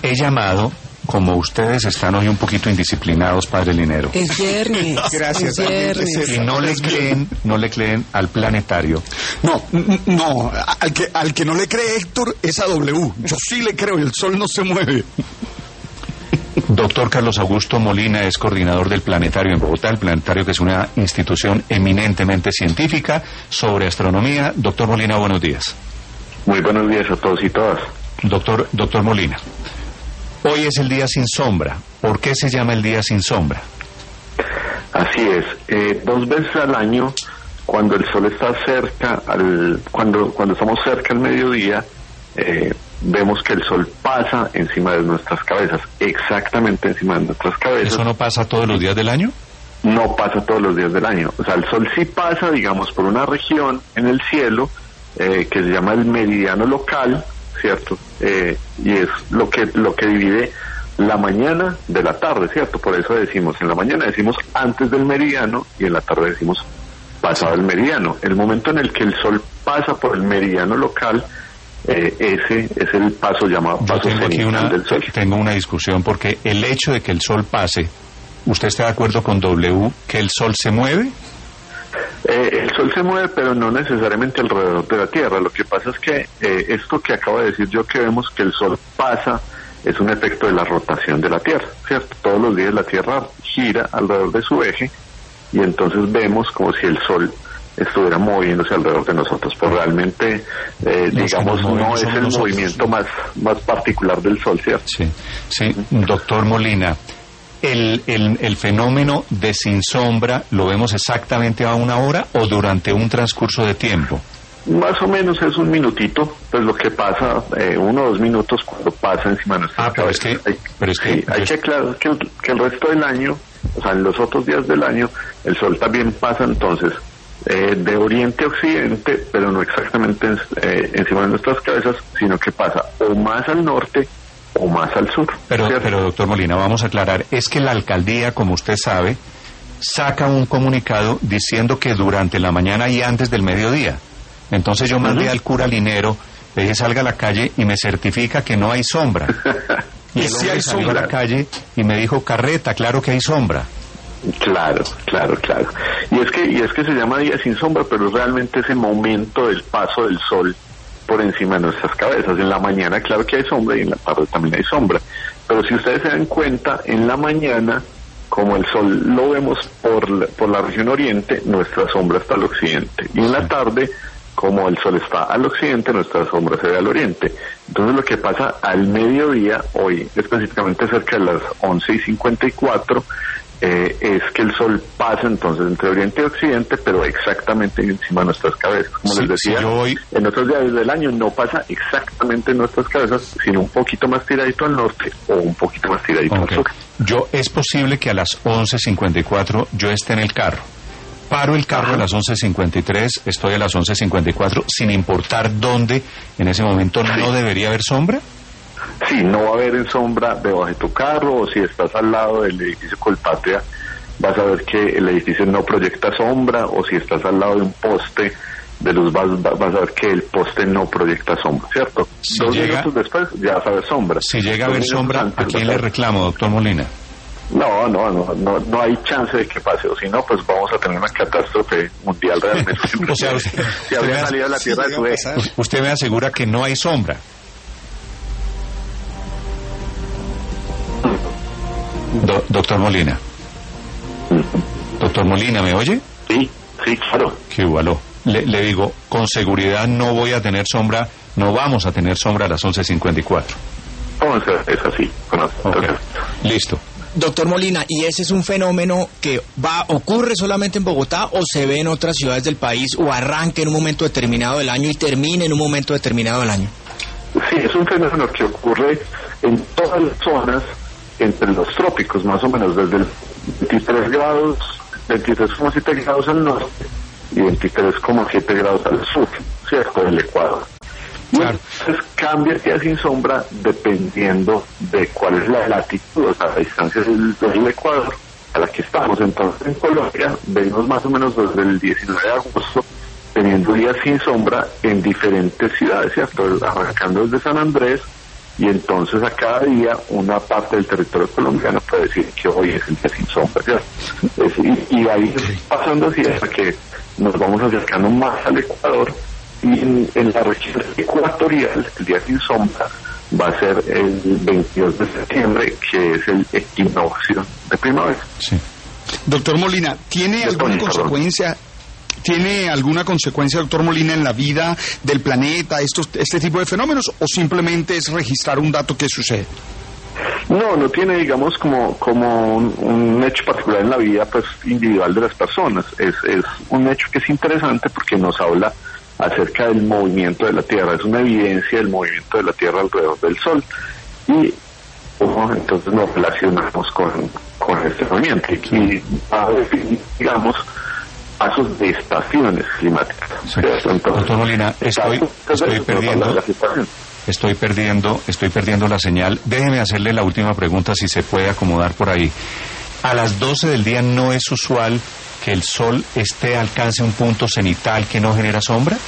he llamado, como ustedes están hoy un poquito indisciplinados, padre Linero. Es viernes. Gracias. Es viernes. Y no le creen al planetario. No, al que no le cree Héctor es a W. Yo sí le creo y el sol no se mueve. Doctor Carlos Augusto Molina es coordinador del Planetario en Bogotá, el Planetario que es una institución eminentemente científica sobre astronomía. Doctor Molina, buenos días. Muy buenos días a todos y todas. Doctor Molina, hoy es el día sin sombra. ¿Por qué se llama el día sin sombra? Así es, 2 veces al año, cuando el sol está cerca, cuando estamos cerca al mediodía, vemos que el sol pasa encima de nuestras cabezas, exactamente encima de nuestras cabezas. ¿Eso no pasa todos los días del año? No pasa todos los días del año. O sea, el sol sí pasa, digamos, por una región en el cielo que se llama el meridiano local, ¿cierto? Y es lo que divide la mañana de la tarde, ¿cierto? Por eso decimos, en la mañana decimos antes del meridiano y en la tarde decimos pasado el meridiano. El momento en el que el sol pasa por el meridiano local, ese es el paso llamado paso cenital del sol. Tengo una discusión porque el hecho de que el sol pase, ¿usted está de acuerdo con W que el sol se mueve? El sol se mueve, pero no necesariamente alrededor de la Tierra. Lo que pasa es que esto que acabo de decir yo, que vemos que el sol pasa, es un efecto de la rotación de la Tierra, ¿cierto? Todos los días la Tierra gira alrededor de su eje y entonces vemos como si el sol estuviera moviéndose alrededor de nosotros, pero realmente, digamos, no es el movimiento más particular del sol, ¿cierto? Sí. Doctor Molina, el fenómeno de sin sombra, ¿lo vemos exactamente a 1 hora o durante un transcurso de tiempo? Más o menos es 1 minutito, pues lo que pasa, 1 o 2 minutos cuando pasa encima de nuestra cabeza. Hay que aclarar que el resto del año, o sea, en los otros días del año, el sol también pasa entonces de oriente a occidente, pero no exactamente encima de nuestras cabezas, sino que pasa o más al norte o más al sur. Pero doctor Molina, vamos a aclarar, es que la alcaldía, como usted sabe, saca un comunicado diciendo que durante la mañana y antes del mediodía. Entonces yo mandé al cura Linero, le dije salga a la calle y me certifica que no hay sombra. Y el hombre salió a la calle y me dijo, carreta, claro que hay sombra. Claro. Y es que se llama día sin sombra, pero es realmente ese momento del paso del sol por encima de nuestras cabezas. En la mañana, claro que hay sombra, y en la tarde también hay sombra. Pero si ustedes se dan cuenta, en la mañana, como el sol lo vemos por la región oriente, nuestra sombra está al occidente. Y en la tarde, como el sol está al occidente, nuestra sombra se ve al oriente. Entonces lo que pasa al mediodía, hoy específicamente cerca de las 11:54, es que el sol pasa entonces entre oriente y occidente, pero exactamente encima de nuestras cabezas. Como les decía, en otros días del año no pasa exactamente en nuestras cabezas, sino un poquito más tiradito al norte o un poquito más tiradito al sur. Es posible que a las 11:54 yo esté en el carro. Paro el carro a las 11:53, estoy a las 11:54, sin importar dónde, en ese momento no debería haber sombra. Sí, no va a haber sombra debajo de tu carro, o si estás al lado del edificio Colpatria, vas a ver que el edificio no proyecta sombra, o si estás al lado de un poste de luz, vas a ver que el poste no proyecta sombra, ¿cierto? 2 minutos después ya vas a ver sombra. Si llega a haber sombra, ¿a quién le reclamo, doctor Molina? No hay chance de que pase, o si no, pues vamos a tener una catástrofe mundial realmente. O sea, si habría salido la Tierra de su eje. Usted me asegura que no hay sombra. Doctor Molina. Doctor Molina, ¿me oye? Sí, claro. Qué igualó. Le digo, con seguridad no voy a tener sombra, no vamos a tener sombra a las 11:54. Es así. Okay. Listo. Doctor Molina, ¿y ese es un fenómeno que ocurre solamente en Bogotá o se ve en otras ciudades del país o arranca en un momento determinado del año y termina en un momento determinado del año? Sí, es un fenómeno que ocurre en todas las zonas entre los trópicos, más o menos desde el 23,7 grados al norte y 23,7 grados al sur, ¿cierto?, del Ecuador. Claro. Entonces cambia el día sin sombra dependiendo de cuál es la latitud, o sea, la distancia del Ecuador a la que estamos. Entonces en Colombia venimos más o menos desde el 19 de agosto teniendo días sin sombra en diferentes ciudades, ¿cierto? Arrancando desde San Andrés y entonces a cada día una parte del territorio colombiano puede decir que hoy es el día sin sombra, ¿cierto? Y ahí pasando así hasta que nos vamos acercando más al Ecuador, y en la región ecuatorial el día sin sombra va a ser el 22 de septiembre, que es el equinoccio de primavera. Sí. Doctor Molina, ¿tiene alguna consecuencia? ¿Tiene alguna consecuencia, doctor Molina, en la vida del planeta, este tipo de fenómenos, o simplemente es registrar un dato que sucede? No tiene, digamos, como un hecho particular en la vida pues individual de las personas. Es un hecho que es interesante porque nos habla acerca del movimiento de la Tierra, es una evidencia del movimiento de la Tierra alrededor del Sol, y entonces nos relacionamos con este movimiento y va a definir, digamos, pasos de estaciones climáticas. Sí. Entonces, doctor Molina, estoy perdiendo la señal. Déjeme hacerle la última pregunta, si se puede acomodar por ahí. A las 12 del día no es usual que el sol alcance un punto cenital que no genera sombra.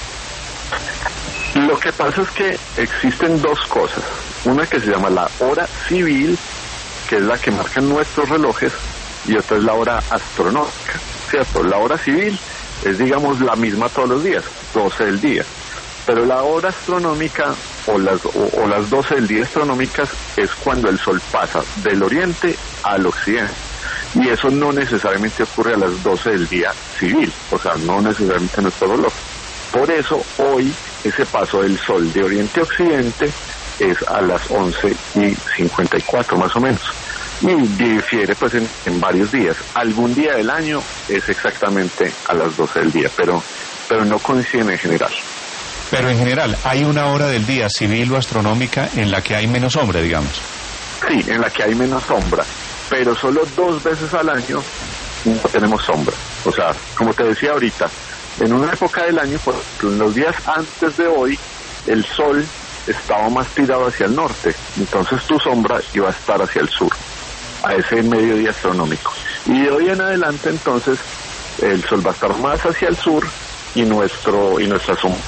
Lo que pasa es que existen dos cosas. Una que se llama la hora civil, que es la que marcan nuestros relojes, y otra es la hora astronómica, ¿cierto? La hora civil es, digamos, la misma todos los días, 12 del día. Pero la hora astronómica o las 12 del día astronómicas es cuando el sol pasa del oriente al occidente. Y eso no necesariamente ocurre a las 12 del día civil, o sea, no necesariamente en nuestro reloj. Por eso hoy ese paso del sol de oriente a occidente es a las 11:54 más o menos. Y difiere pues en varios días. Algún día del año es exactamente a las 12 del día, pero no coinciden en general. Pero en general, ¿hay una hora del día civil o astronómica en la que hay menos sombra, digamos? Sí, en la que hay menos sombra, pero solo 2 veces al año no tenemos sombra. O sea, como te decía ahorita, en una época del año, por ejemplo, en los días antes de hoy, el sol estaba más tirado hacia el norte, entonces tu sombra iba a estar hacia el sur, a ese mediodía astronómico. Y de hoy en adelante, entonces, el sol va a estar más hacia el sur y nuestra sombra.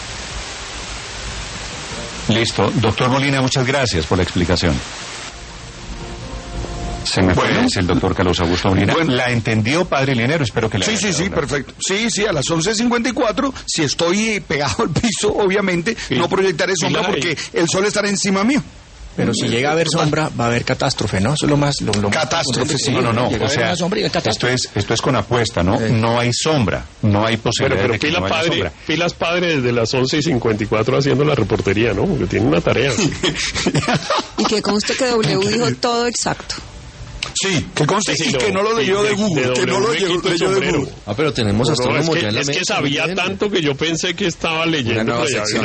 Listo. Doctor Molina, muchas gracias por la explicación. Se me fue el doctor Carlos Augusto Molina. Bueno, ¿la entendió, padre Linero? Espero que la haya Sí, perfecto. Sí, a las 11:54, si estoy pegado al piso, obviamente, no proyectaré sombra porque el sol estará encima mío. Pero si llega a haber sombra, va a haber catástrofe, ¿no? Eso es lo más... catástrofe, sí. No. O sea, esto es con apuesta, ¿no? No hay sombra, no hay posibilidad de que no haya sombra. Pilas padre desde las 11:54 haciendo la reportería, ¿no? Porque tiene una tarea. Y que conste que W dijo todo exacto. Sí, que conste y que no lo leyó de Google, que no lo leyó de Google. Pero tenemos astrónomos ya en la mesa. Es que sabía tanto que yo pensé que estaba leyendo. Una nueva sección.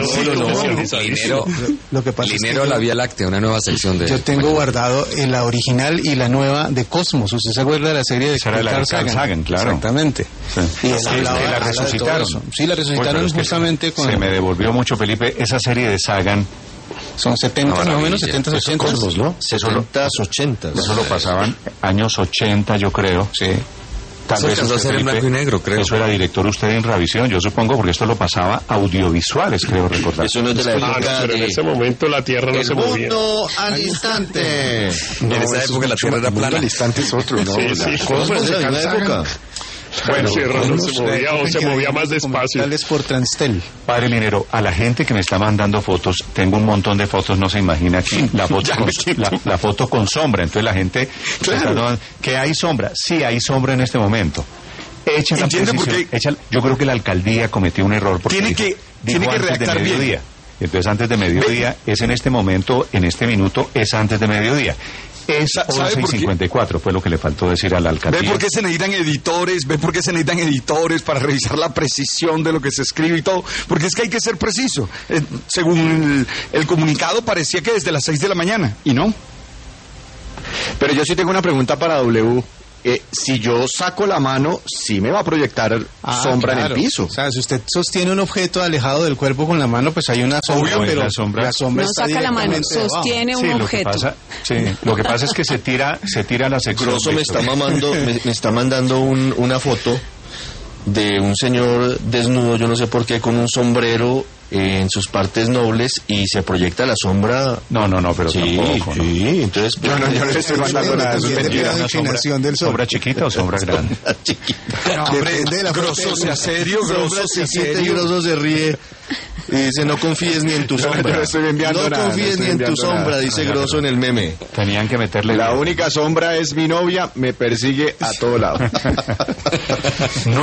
Linero la Vía Láctea, una nueva sección de... Yo tengo guardado en la original y la nueva de Cosmos. ¿Usted se acuerda de la serie de Carl Sagan? Claro. Exactamente. Sí. Y la resucitaron. Sí, la resucitaron justamente con... Se me devolvió mucho, Felipe, esa serie de Sagan. Son 70, más o menos, 70, 80. Cosmos, ¿no? 70, 80. Eso lo pasaban años 80, yo creo. Sí. Tal vez eso hacer en blanco y negro, creo. Eso era director usted en Revisión, yo supongo, porque esto lo pasaba audiovisuales, creo recordar. Eso no es de la época pero en ese momento la Tierra no se movía. El mundo al instante. En esa época la Tierra era plana. El instante es otro, ¿no? Sí. ¿Cómo fue de la época? Bueno, se movía más despacio. Por Transtel. Padre Linero, a la gente que me está mandando fotos, tengo un montón de fotos, no se imagina aquí, la foto con sombra, entonces la gente, que hay sombra, sí hay sombra en este momento. Yo creo que la alcaldía cometió un error porque tiene que redactar bien. Entonces antes de mediodía es en este momento, en este minuto es antes de mediodía. Es 11:54, fue lo que le faltó decir a la alcaldía. ¿Ve por qué se necesitan editores para revisar la precisión de lo que se escribe y todo? Porque es que hay que ser preciso. Según el comunicado parecía que desde las 6 de la mañana, y no. Pero yo sí tengo una pregunta para W. Si yo saco la mano, sí me va a proyectar sombra en el piso. O sea, si usted sostiene un objeto alejado del cuerpo con la mano, pues hay una sombra, pero la sombra no está saca la mano, sostiene un objeto. Lo que pasa es que se tira la sección. Grosso me está mandando una foto de un señor desnudo, yo no sé por qué, con un sombrero en sus partes nobles y se proyecta la sombra. No, pero tampoco. Sí, entonces Yo no le estoy mandando nada, eso es mentira. La inclinación del sol. ¿Sombra chiquita o sombra grande? Depende de la Grosso sea serio, Sombra chiquita y grosso se ríe. Y dice, no confíes ni en tu Yo sombra. no estoy enviando No nada, confíes no estoy ni en tu enviando sombra, nada. dice Grosso en el meme. Tenían que meterle... La única sombra es mi novia, me persigue a todo lado.